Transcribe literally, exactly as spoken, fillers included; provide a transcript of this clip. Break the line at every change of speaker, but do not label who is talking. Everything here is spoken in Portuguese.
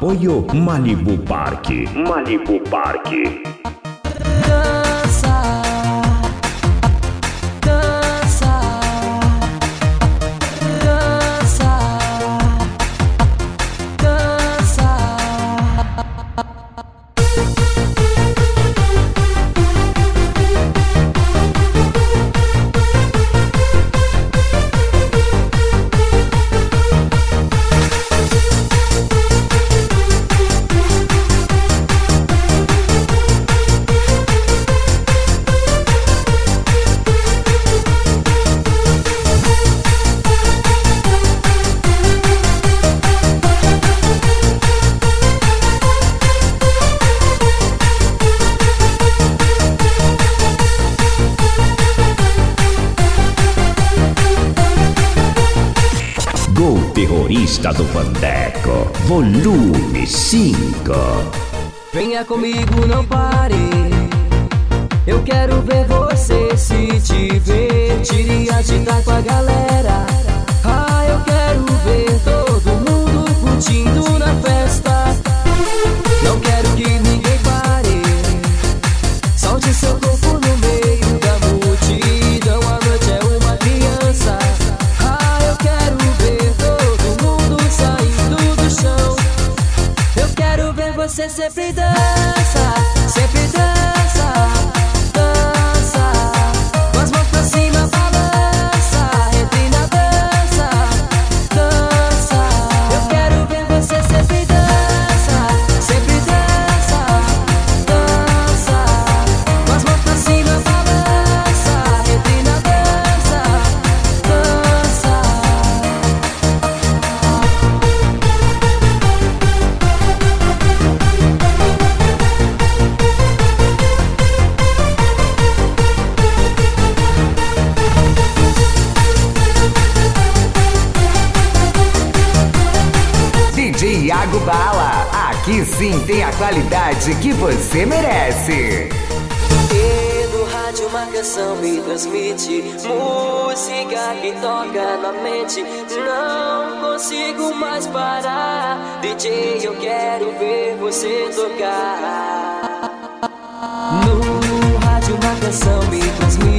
Apoio Malibu Park. Malibu Park. Terrorista do Vandeco, volume cinco.
Venha comigo, não pare. Eu quero ver você se divertir e agitar com a galera. Ah, eu quero ver todo mundo curtindo na festa. Não quero que ninguém pare. Solte seu corpo no meio da multidão. A noite é uma criança. Ah, eu quero ver todo mundo saindo do chão. Eu quero ver você sempre dança, sempre dança, dança. Com as mãos pra cima, balança, entre na dança, dança. Eu quero ver você sempre dança, sempre dança, dança. Com as mãos pra cima, balança, entre na dança, dança.
D J Iago Bala, aqui sim tem a qualidade que você merece.
E do rádio uma canção me transmite música que toca na mente. Não consigo mais parar. D J, eu quero ver você tocar. No rádio uma canção me transmite